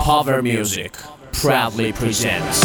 Power Music proudly presents.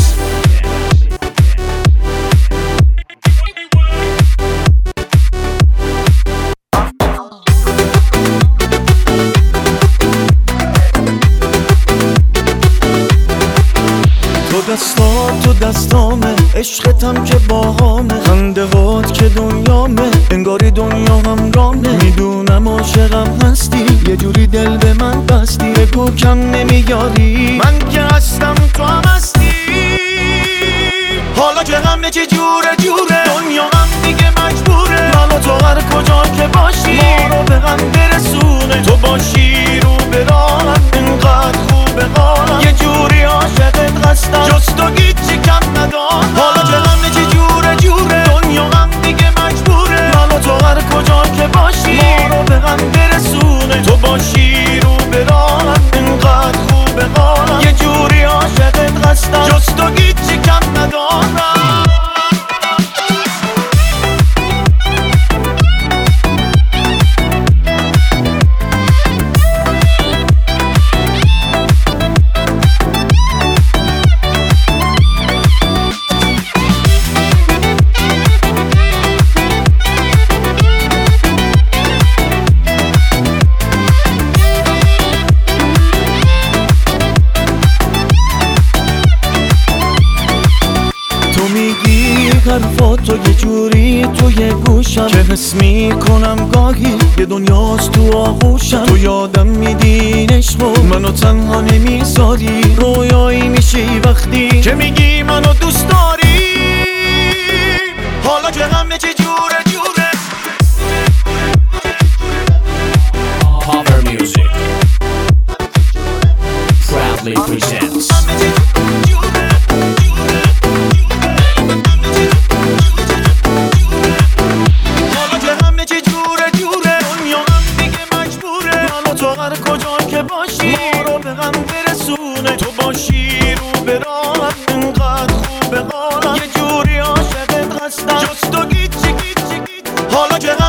تو دستامه، عشقتم که باهامه، خنده هات که دنیامه، انگاری دنیا هم رامه. میدونم عاشقم هستی، یه جوری دل به من بستی، بگو کم نمیاری، من که هستم تو هم هستی. حالا که همه چی جوره دنیا هم دیگه مجبوره، من و تو هر کجا که باشی ما رو به هم برسونه. تو باشی رو به راهم، اینقدر خوبه حالم، یه جوری عاشقت هستم جز تو هیچی کم ندارم. حالا که همه چی جوره دنیا هم دیگه مجبوره، من و تو هر کجا که باشی ما رو به هم برسونه. تو باشی رو به راهم، اینقدر خوبه حالم، یه جوری عاشقت هستم جز تو هیچی کم ندارم. حرفاتو یه جوری توی گوشم که حس میکنم گاهی یه دنیاست تو آغوشم. تو یادم میدی عشقو منو تنها نمیذاری، رویایی میشی وقتی که میگی منو دوست داری. حالا که همه چی جوره Power Music proudly presents. هر کجا که باشی ما رو به هم برسونه. تو باشی رو به راهم، اینقدر خوبه حالم، یه جوری عاشقت هستم جز تو هیچی. حالا که